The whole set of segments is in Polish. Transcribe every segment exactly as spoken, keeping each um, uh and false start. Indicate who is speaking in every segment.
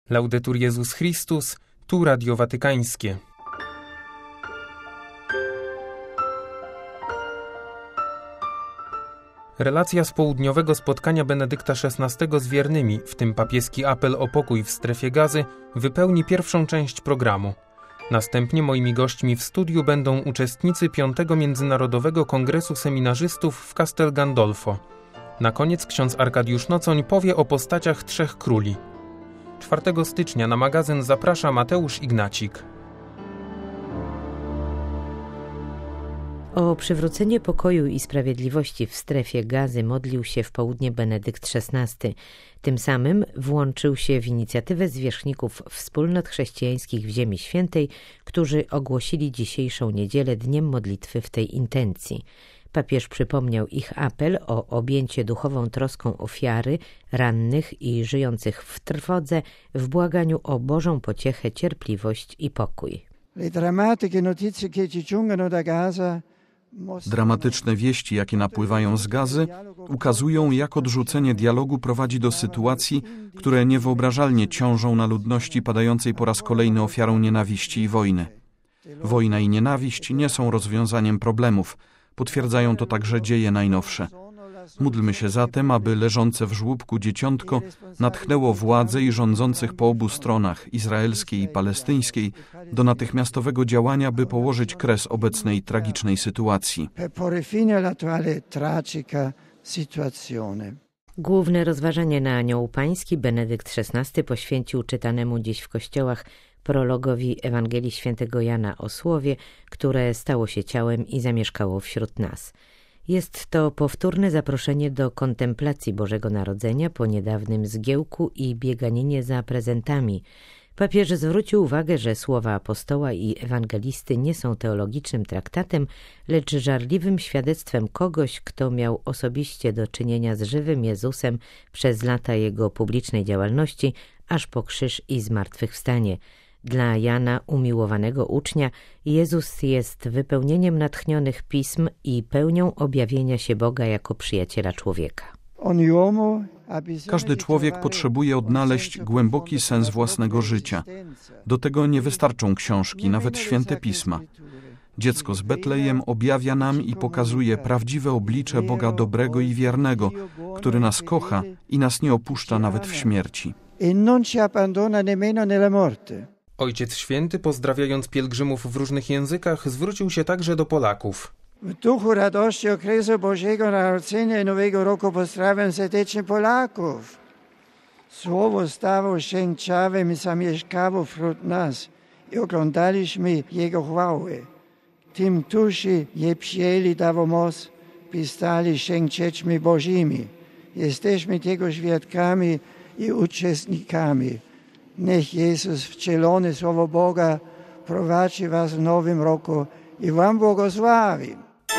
Speaker 1: Laudetur Jezus Chrystus, tu Radio Watykańskie. Relacja z południowego spotkania Benedykta szesnastego z wiernymi, w tym papieski apel o pokój w strefie Gazy, wypełni pierwszą część programu. Następnie moimi gośćmi w studiu będą uczestnicy piątego Międzynarodowego Kongresu Seminarzystów w Castel Gandolfo. Na koniec ksiądz Arkadiusz Nocoń powie o postaciach Trzech Króli. czwartego stycznia na magazyn zaprasza Mateusz Ignacik.
Speaker 2: O przywrócenie pokoju i sprawiedliwości w strefie Gazy modlił się w południe Benedykt szesnasty. Tym samym włączył się w inicjatywę zwierzchników wspólnot chrześcijańskich w Ziemi Świętej, którzy ogłosili dzisiejszą niedzielę dniem modlitwy w tej intencji. Papież przypomniał ich apel o objęcie duchową troską ofiary, rannych i żyjących w trwodze w błaganiu o Bożą pociechę, cierpliwość i pokój.
Speaker 3: Dramatyczne wieści, jakie napływają z Gazy, ukazują, jak odrzucenie dialogu prowadzi do sytuacji, które niewyobrażalnie ciążą na ludności padającej po raz kolejny ofiarą nienawiści i wojny. Wojna i nienawiść nie są rozwiązaniem problemów. Potwierdzają to także dzieje najnowsze. Módlmy się zatem, aby leżące w żłóbku dzieciątko natchnęło władzę i rządzących po obu stronach, izraelskiej i palestyńskiej, do natychmiastowego działania, by położyć kres obecnej tragicznej sytuacji.
Speaker 2: Główne rozważanie na Anioł Pański Benedykt szesnasty poświęcił czytanemu dziś w kościołach prologowi Ewangelii Świętego Jana o Słowie, które stało się ciałem i zamieszkało wśród nas. Jest to powtórne zaproszenie do kontemplacji Bożego Narodzenia po niedawnym zgiełku i bieganinie za prezentami. Papież zwrócił uwagę, że słowa apostoła i ewangelisty nie są teologicznym traktatem, lecz żarliwym świadectwem kogoś, kto miał osobiście do czynienia z żywym Jezusem przez lata jego publicznej działalności, aż po krzyż i zmartwychwstanie. Dla Jana, umiłowanego ucznia, Jezus jest wypełnieniem natchnionych pism i pełnią objawienia się Boga jako przyjaciela człowieka.
Speaker 3: Każdy człowiek potrzebuje odnaleźć głęboki sens własnego życia. Do tego nie wystarczą książki, nawet święte pisma. Dziecko z Betlejem objawia nam i pokazuje prawdziwe oblicze Boga dobrego i wiernego, który nas kocha i nas nie opuszcza nawet w śmierci.
Speaker 1: Ojciec Święty, pozdrawiając pielgrzymów w różnych językach, zwrócił się także do Polaków.
Speaker 4: W duchu radości okresu Bożego Narodzenia i Nowego Roku pozdrawiam serdecznie Polaków. Słowo stało się ciałem i zamieszkało wśród nas i oglądaliśmy Jego chwały. Tym, którzy je przyjęli, dało moc, by stali się dziećmi Bożymi. Jesteśmy tego świadkami i uczestnikami. Niech Jezus, wcielony Słowo Boga, prowadzi was w nowym roku i wam błogosławi.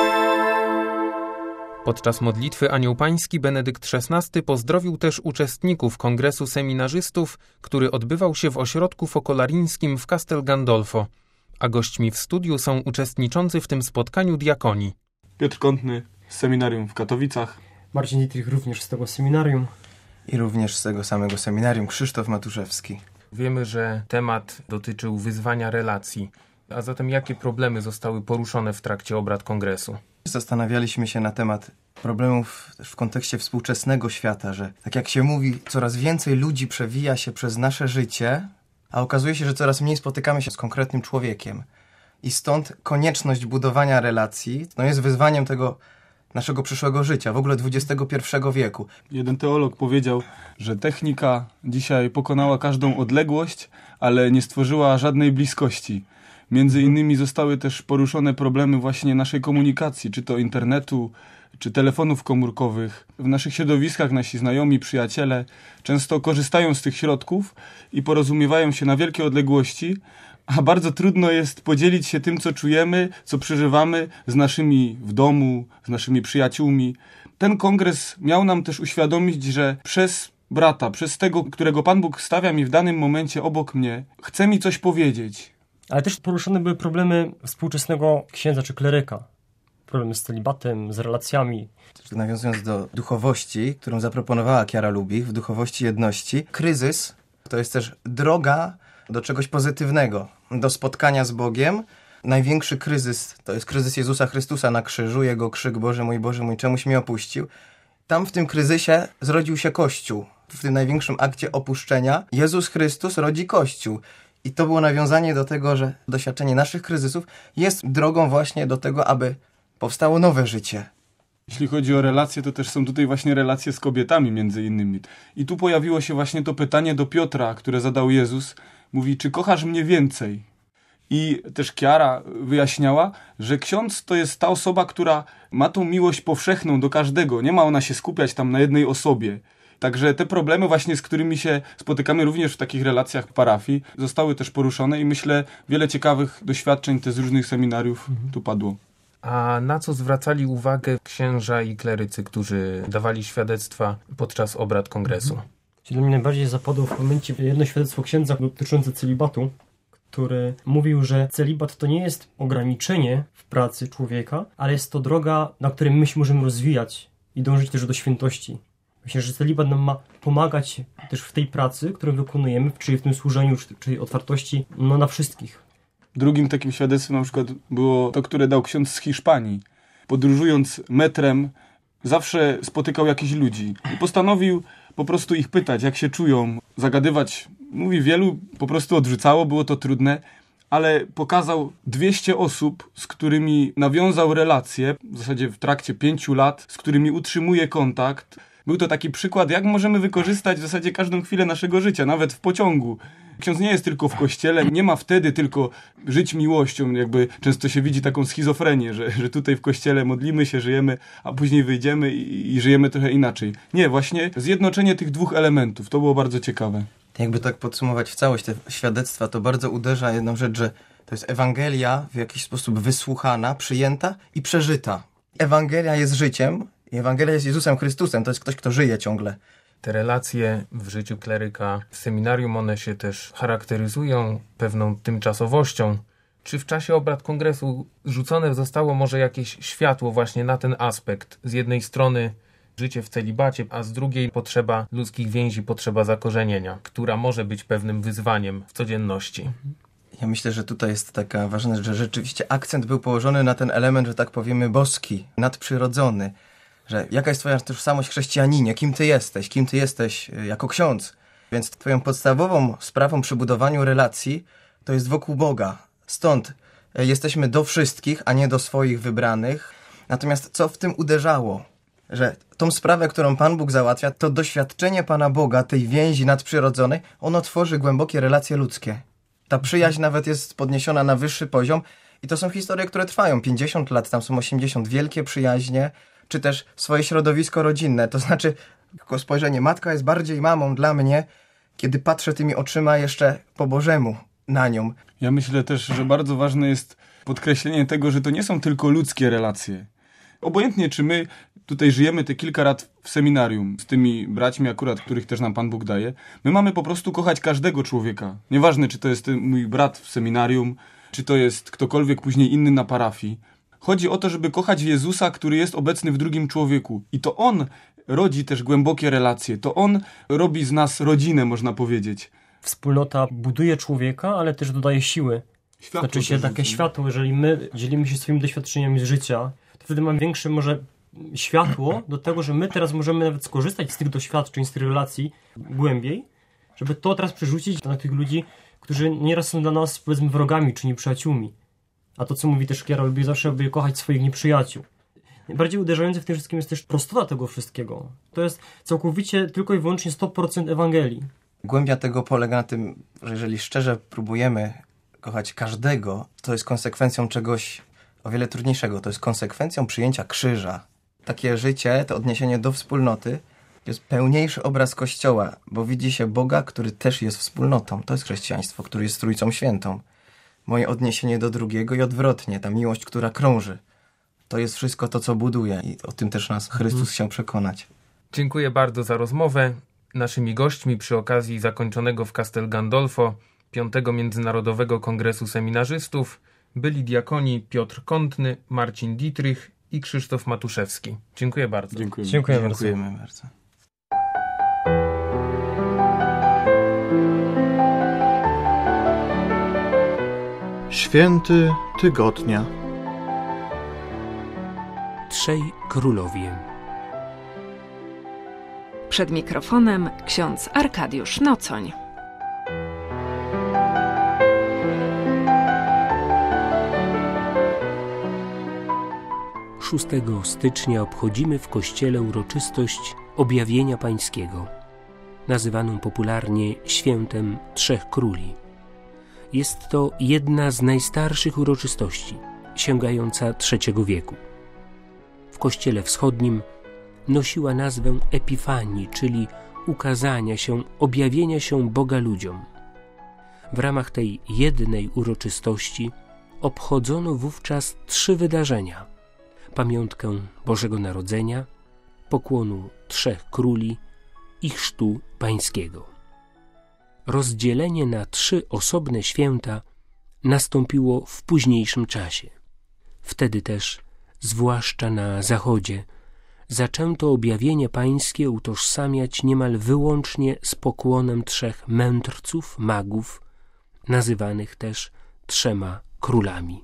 Speaker 1: Podczas modlitwy Anioł Pański Benedykt szesnasty pozdrowił też uczestników Kongresu Seminarzystów, który odbywał się w ośrodku fokolarińskim w Castel Gandolfo. A gośćmi w studiu są uczestniczący w tym spotkaniu diakoni.
Speaker 5: Piotr Kątny z seminarium w Katowicach.
Speaker 6: Marcin Dietrich również z tego seminarium.
Speaker 7: I również z tego samego seminarium Krzysztof Matuszewski.
Speaker 1: Wiemy, że temat dotyczył wyzwania relacji. A zatem jakie problemy zostały poruszone w trakcie obrad kongresu?
Speaker 7: Zastanawialiśmy się na temat problemów w kontekście współczesnego świata, że tak jak się mówi, coraz więcej ludzi przewija się przez nasze życie, a okazuje się, że coraz mniej spotykamy się z konkretnym człowiekiem. I stąd konieczność budowania relacji no jest wyzwaniem tego naszego przyszłego życia, w ogóle dwudziestego pierwszego wieku.
Speaker 5: Jeden teolog powiedział, że technika dzisiaj pokonała każdą odległość, ale nie stworzyła żadnej bliskości. Między innymi zostały też poruszone problemy właśnie naszej komunikacji, czy to internetu, czy telefonów komórkowych. W naszych środowiskach nasi znajomi, przyjaciele często korzystają z tych środków i porozumiewają się na wielkie odległości, a bardzo trudno jest podzielić się tym, co czujemy, co przeżywamy z naszymi w domu, z naszymi przyjaciółmi. Ten kongres miał nam też uświadomić, że przez brata, przez tego, którego Pan Bóg stawia mi w danym momencie obok mnie, chce mi coś powiedzieć.
Speaker 6: Ale też poruszone były problemy współczesnego księdza czy kleryka. Problemy z celibatem, z relacjami.
Speaker 7: Nawiązując do duchowości, którą zaproponowała Chiara Lubich, w duchowości jedności, kryzys To jest też droga do czegoś pozytywnego, do spotkania z Bogiem. Największy kryzys to jest kryzys Jezusa Chrystusa na krzyżu, Jego krzyk: Boże mój, Boże mój, czemuś mnie opuścił. Tam w tym kryzysie zrodził się Kościół. W tym największym akcie opuszczenia Jezus Chrystus rodzi Kościół. I to było nawiązanie do tego, że doświadczenie naszych kryzysów jest drogą właśnie do tego, aby powstało nowe życie.
Speaker 5: Jeśli chodzi o relacje, to też są tutaj właśnie relacje z kobietami między innymi. I tu pojawiło się właśnie to pytanie do Piotra, które zadał Jezus. Mówi: czy kochasz mnie więcej? I też Kiara wyjaśniała, że ksiądz to jest ta osoba, która ma tą miłość powszechną do każdego. Nie ma ona się skupiać tam na jednej osobie. Także te problemy właśnie, z którymi się spotykamy również w takich relacjach parafii, zostały też poruszone i myślę, wiele ciekawych doświadczeń też z różnych seminariów mhm. tu padło.
Speaker 1: A na co zwracali uwagę księża i klerycy, którzy dawali świadectwa podczas obrad kongresu?
Speaker 6: Mhm. Dla mnie najbardziej zapadło w momencie jedno świadectwo księdza dotyczące celibatu, który mówił, że celibat to nie jest ograniczenie w pracy człowieka, ale jest to droga, na której my się możemy rozwijać i dążyć też do świętości. Myślę, że celibat nam ma pomagać też w tej pracy, którą wykonujemy, czyli w tym służeniu, czyli otwartości no, na wszystkich.
Speaker 5: Drugim takim świadectwem na przykład było to, które dał ksiądz z Hiszpanii. Podróżując metrem, zawsze spotykał jakichś ludzi i postanowił po prostu ich pytać, jak się czują, zagadywać. Mówi, wielu po prostu odrzucało, było to trudne, ale pokazał dwieście osób, z którymi nawiązał relacje, w zasadzie w trakcie pięciu lat, z którymi utrzymuje kontakt. Był to taki przykład, jak możemy wykorzystać w zasadzie każdą chwilę naszego życia, nawet w pociągu. Ksiądz nie jest tylko w kościele, nie ma wtedy tylko żyć miłością, jakby często się widzi taką schizofrenię, że, że tutaj w kościele modlimy się, żyjemy, a później wyjdziemy i, i żyjemy trochę inaczej. Nie, właśnie zjednoczenie tych dwóch elementów, to było bardzo ciekawe.
Speaker 7: Jakby tak podsumować w całość te świadectwa, to bardzo uderza jedną rzecz, że to jest Ewangelia w jakiś sposób wysłuchana, przyjęta i przeżyta. Ewangelia jest życiem i Ewangelia jest Jezusem Chrystusem, to jest ktoś, kto żyje ciągle.
Speaker 1: Te relacje w życiu kleryka w seminarium, one się też charakteryzują pewną tymczasowością. Czy w czasie obrad kongresu rzucone zostało może jakieś światło właśnie na ten aspekt? Z jednej strony życie w celibacie, a z drugiej potrzeba ludzkich więzi, potrzeba zakorzenienia, która może być pewnym wyzwaniem w codzienności.
Speaker 7: Ja myślę, że tutaj jest taka ważna rzecz, że rzeczywiście akcent był położony na ten element, że tak powiemy, boski, nadprzyrodzony. Że jaka jest twoja tożsamość chrześcijaninie, kim ty jesteś, kim ty jesteś jako ksiądz. Więc twoją podstawową sprawą przy budowaniu relacji to jest wokół Boga. Stąd jesteśmy do wszystkich, a nie do swoich wybranych. Natomiast co w tym uderzało? Że tą sprawę, którą Pan Bóg załatwia, to doświadczenie Pana Boga, tej więzi nadprzyrodzonej, ono tworzy głębokie relacje ludzkie. Ta przyjaźń nawet jest podniesiona na wyższy poziom i to są historie, które trwają pięćdziesiąt lat, tam są osiemdziesiąt, wielkie przyjaźnie, czy też swoje środowisko rodzinne. To znaczy, tylko spojrzenie, matka jest bardziej mamą dla mnie, kiedy patrzę tymi oczyma jeszcze po Bożemu na nią.
Speaker 5: Ja myślę też, że bardzo ważne jest podkreślenie tego, że to nie są tylko ludzkie relacje. Obojętnie, czy my tutaj żyjemy te kilka lat w seminarium z tymi braćmi akurat, których też nam Pan Bóg daje, my mamy po prostu kochać każdego człowieka. Nieważne, czy to jest mój brat w seminarium, czy to jest ktokolwiek później inny na parafii. Chodzi o to, żeby kochać Jezusa, który jest obecny w drugim człowieku. I to On rodzi też głębokie relacje. To On robi z nas rodzinę, można powiedzieć.
Speaker 6: Wspólnota buduje człowieka, ale też dodaje siły.
Speaker 5: Światło
Speaker 6: znaczy się takie jest. Światło, jeżeli my dzielimy się swoimi doświadczeniami z życia, to wtedy mamy większe może światło do tego, że my teraz możemy nawet skorzystać z tych doświadczeń, z tych relacji głębiej, żeby to teraz przerzucić na tych ludzi, którzy nieraz są dla nas, powiedzmy, wrogami czy nieprzyjaciółmi. A to, co mówi też Kiara, lubi zawsze by kochać swoich nieprzyjaciół. Najbardziej uderzające w tym wszystkim jest też prostota tego wszystkiego. To jest całkowicie tylko i wyłącznie sto procent Ewangelii.
Speaker 7: Głębia tego polega na tym, że jeżeli szczerze próbujemy kochać każdego, to jest konsekwencją czegoś o wiele trudniejszego. To jest konsekwencją przyjęcia krzyża. Takie życie, to odniesienie do wspólnoty, jest pełniejszy obraz Kościoła, bo widzi się Boga, który też jest wspólnotą. To jest chrześcijaństwo, który jest Trójcą Świętą. Moje odniesienie do drugiego i odwrotnie, ta miłość, która krąży. To jest wszystko to, co buduje i o tym też nas Chrystus chciał przekonać.
Speaker 1: Dziękuję bardzo za rozmowę. Naszymi gośćmi przy okazji zakończonego w Castel Gandolfo piątego Międzynarodowego Kongresu Seminarzystów byli diakoni Piotr Kątny, Marcin Dietrich i Krzysztof Matuszewski. Dziękuję bardzo.
Speaker 5: Dziękujemy,
Speaker 6: Dziękujemy
Speaker 7: Dziękujemy bardzo.
Speaker 6: bardzo.
Speaker 8: Święty tygodnia.
Speaker 9: Trzej królowie.
Speaker 10: Przed mikrofonem ksiądz Arkadiusz Nocoń.
Speaker 9: szóstego stycznia obchodzimy w kościele uroczystość Objawienia Pańskiego, nazywaną popularnie Świętem Trzech Króli. Jest to jedna z najstarszych uroczystości, sięgająca trzeciego wieku. W kościele wschodnim nosiła nazwę Epifanii, czyli ukazania się, objawienia się Boga ludziom. W ramach tej jednej uroczystości obchodzono wówczas trzy wydarzenia: pamiątkę Bożego Narodzenia, pokłonu Trzech Króli i chrztu pańskiego. Rozdzielenie na trzy osobne święta nastąpiło w późniejszym czasie. Wtedy też, zwłaszcza na Zachodzie, zaczęto objawienie pańskie utożsamiać niemal wyłącznie z pokłonem trzech mędrców, magów, nazywanych też trzema królami.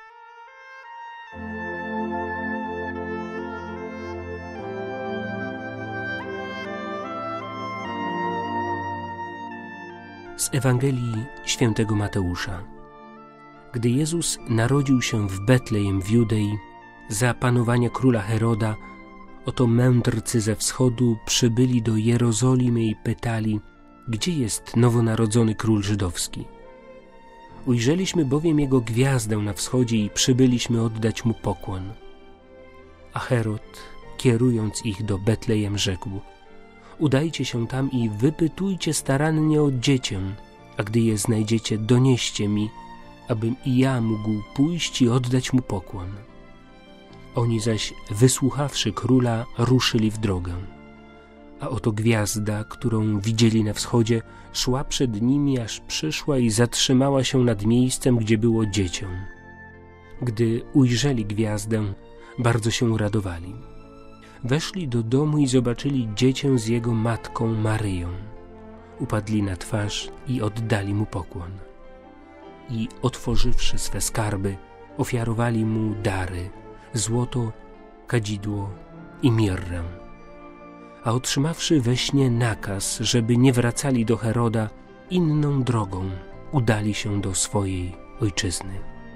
Speaker 9: Z Ewangelii świętego Mateusza. Gdy Jezus narodził się w Betlejem w Judei, za panowania króla Heroda, oto mędrcy ze wschodu przybyli do Jerozolimy i pytali, gdzie jest nowonarodzony król żydowski. Ujrzeliśmy bowiem jego gwiazdę na wschodzie i przybyliśmy oddać mu pokłon. A Herod, kierując ich do Betlejem, rzekł: udajcie się tam i wypytujcie starannie o dziecię, a gdy je znajdziecie, donieście mi, abym i ja mógł pójść i oddać mu pokłon. Oni zaś, wysłuchawszy króla, ruszyli w drogę. A oto gwiazda, którą widzieli na wschodzie, szła przed nimi, aż przyszła i zatrzymała się nad miejscem, gdzie było dziecię. Gdy ujrzeli gwiazdę, bardzo się uradowali. Weszli do domu i zobaczyli dziecię z jego matką Maryją. Upadli na twarz i oddali mu pokłon. I otworzywszy swe skarby, ofiarowali mu dary: złoto, kadzidło i mirrę. A otrzymawszy we śnie nakaz, żeby nie wracali do Heroda, inną drogą udali się do swojej ojczyzny.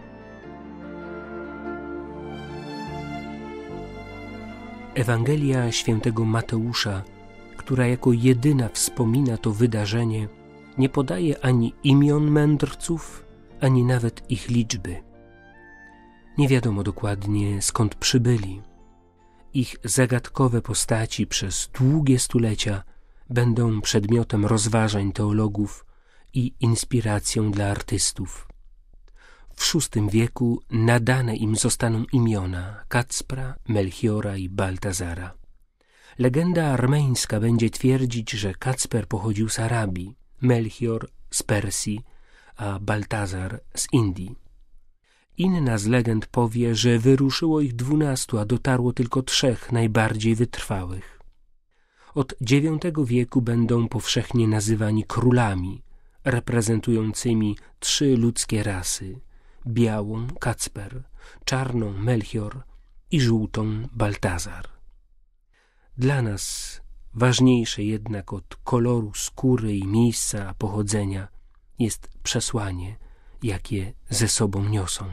Speaker 9: Ewangelia świętego Mateusza, która jako jedyna wspomina to wydarzenie, nie podaje ani imion mędrców, ani nawet ich liczby. Nie wiadomo dokładnie, skąd przybyli. Ich zagadkowe postaci przez długie stulecia będą przedmiotem rozważań teologów i inspiracją dla artystów. W szóstym wieku nadane im zostaną imiona Kacpra, Melchiora i Baltazara. Legenda armeńska będzie twierdzić, że Kacper pochodził z Arabii, Melchior z Persji, a Baltazar z Indii. Inna z legend powie, że wyruszyło ich dwunastu, a dotarło tylko trzech najbardziej wytrwałych. Od dziewiątego wieku będą powszechnie nazywani królami, reprezentującymi trzy ludzkie rasy: białą Kacper, czarną Melchior i żółtą Baltazar. Dla nas ważniejsze jednak od koloru skóry i miejsca pochodzenia jest przesłanie, jakie ze sobą niosą.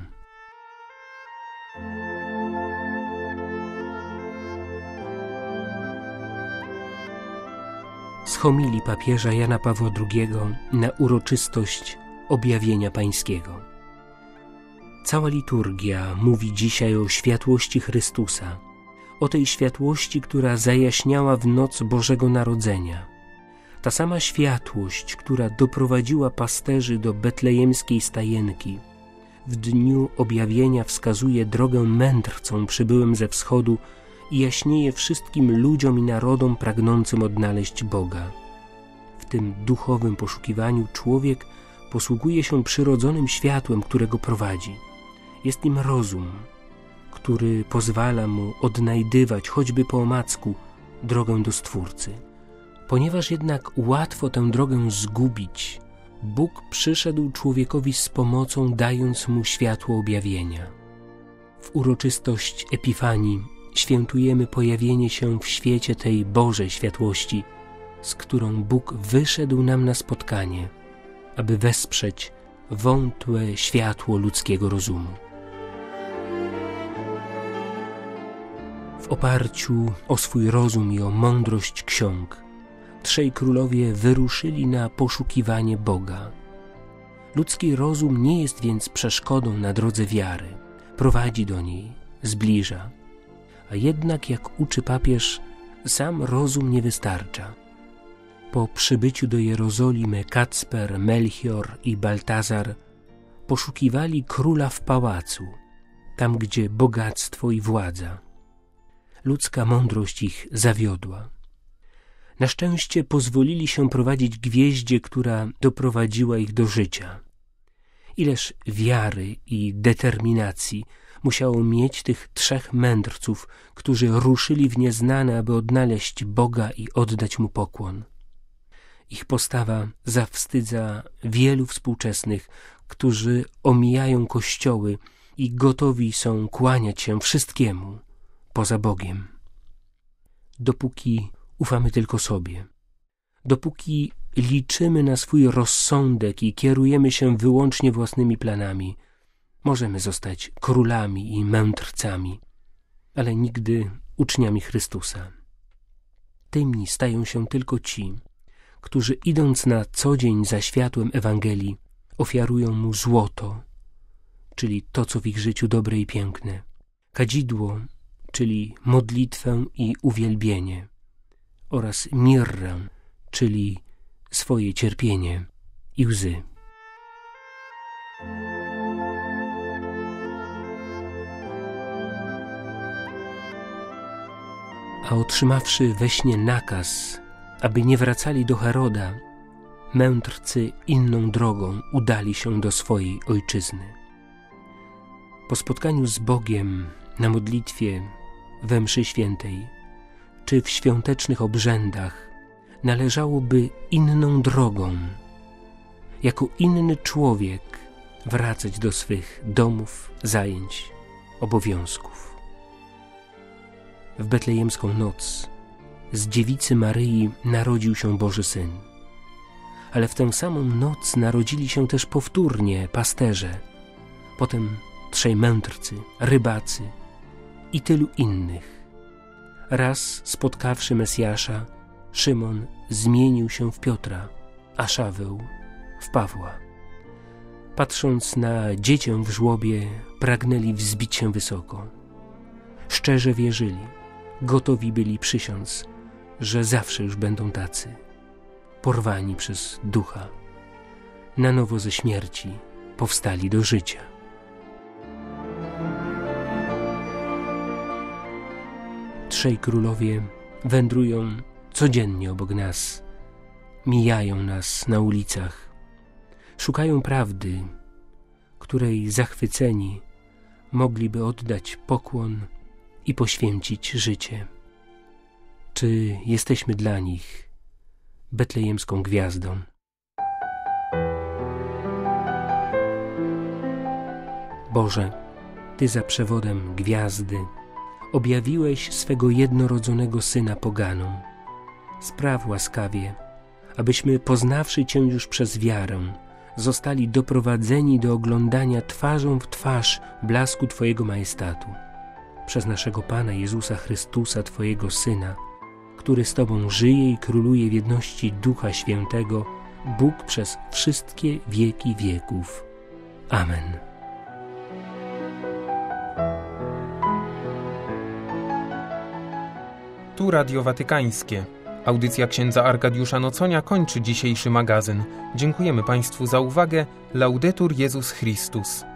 Speaker 9: Z homilii papieża Jana Pawła drugiego na uroczystość Objawienia Pańskiego. Cała liturgia mówi dzisiaj o światłości Chrystusa, o tej światłości, która zajaśniała w noc Bożego Narodzenia. Ta sama światłość, która doprowadziła pasterzy do betlejemskiej stajenki, w dniu objawienia wskazuje drogę mędrcom przybyłym ze wschodu i jaśnieje wszystkim ludziom i narodom pragnącym odnaleźć Boga. W tym duchowym poszukiwaniu człowiek posługuje się przyrodzonym światłem, którego prowadzi. Jest nim rozum, który pozwala mu odnajdywać, choćby po omacku, drogę do Stwórcy. Ponieważ jednak łatwo tę drogę zgubić, Bóg przyszedł człowiekowi z pomocą, dając mu światło objawienia. W uroczystość Epifanii świętujemy pojawienie się w świecie tej Bożej światłości, z którą Bóg wyszedł nam na spotkanie, aby wesprzeć wątłe światło ludzkiego rozumu. W oparciu o swój rozum i o mądrość ksiąg, trzej królowie wyruszyli na poszukiwanie Boga. Ludzki rozum nie jest więc przeszkodą na drodze wiary. Prowadzi do niej, zbliża. A jednak, jak uczy papież, sam rozum nie wystarcza. Po przybyciu do Jerozolimy Kacper, Melchior i Baltazar poszukiwali króla w pałacu, tam gdzie bogactwo i władza. Ludzka mądrość ich zawiodła. Na szczęście pozwolili się prowadzić gwieździe, która doprowadziła ich do życia. Ileż wiary i determinacji musiało mieć tych trzech mędrców, którzy ruszyli w nieznane, aby odnaleźć Boga i oddać Mu pokłon. Ich postawa zawstydza wielu współczesnych, którzy omijają kościoły i gotowi są kłaniać się wszystkiemu poza Bogiem. Dopóki ufamy tylko sobie, dopóki liczymy na swój rozsądek i kierujemy się wyłącznie własnymi planami, możemy zostać królami i mędrcami, ale nigdy uczniami Chrystusa. Tymi stają się tylko ci, którzy idąc na co dzień za światłem Ewangelii, ofiarują Mu złoto, czyli to, co w ich życiu dobre i piękne, kadzidło, czyli modlitwę i uwielbienie, oraz mirrę, czyli swoje cierpienie i łzy. A otrzymawszy we śnie nakaz, aby nie wracali do Heroda, mędrcy inną drogą udali się do swojej ojczyzny. Po spotkaniu z Bogiem na modlitwie, we mszy świętej czy w świątecznych obrzędach należałoby inną drogą, jako inny człowiek wracać do swych domów, zajęć, obowiązków. W betlejemską noc z dziewicy Maryi narodził się Boży Syn. Ale w tę samą noc narodzili się też powtórnie pasterze, potem trzej mędrcy, rybacy i tylu innych. Raz spotkawszy Mesjasza, Szymon zmienił się w Piotra, a Szaweł w Pawła. Patrząc na dziecię w żłobie, pragnęli wzbić się wysoko. Szczerze wierzyli, gotowi byli przysiąc, że zawsze już będą tacy, porwani przez ducha. Na nowo ze śmierci powstali do życia. Trzej królowie wędrują codziennie obok nas, mijają nas na ulicach, szukają prawdy, której zachwyceni mogliby oddać pokłon i poświęcić życie. Czy jesteśmy dla nich betlejemską gwiazdą? Boże, Ty za przewodem gwiazdy objawiłeś swego jednorodzonego Syna poganom. Spraw łaskawie, abyśmy poznawszy Cię już przez wiarę, zostali doprowadzeni do oglądania twarzą w twarz blasku Twojego majestatu. Przez naszego Pana Jezusa Chrystusa, Twojego Syna, który z Tobą żyje i króluje w jedności Ducha Świętego, Bóg przez wszystkie wieki wieków. Amen.
Speaker 1: Tu Radio Watykańskie. Audycja księdza Arkadiusza Noconia kończy dzisiejszy magazyn. Dziękujemy Państwu za uwagę. Laudetur Jezus Chrystus.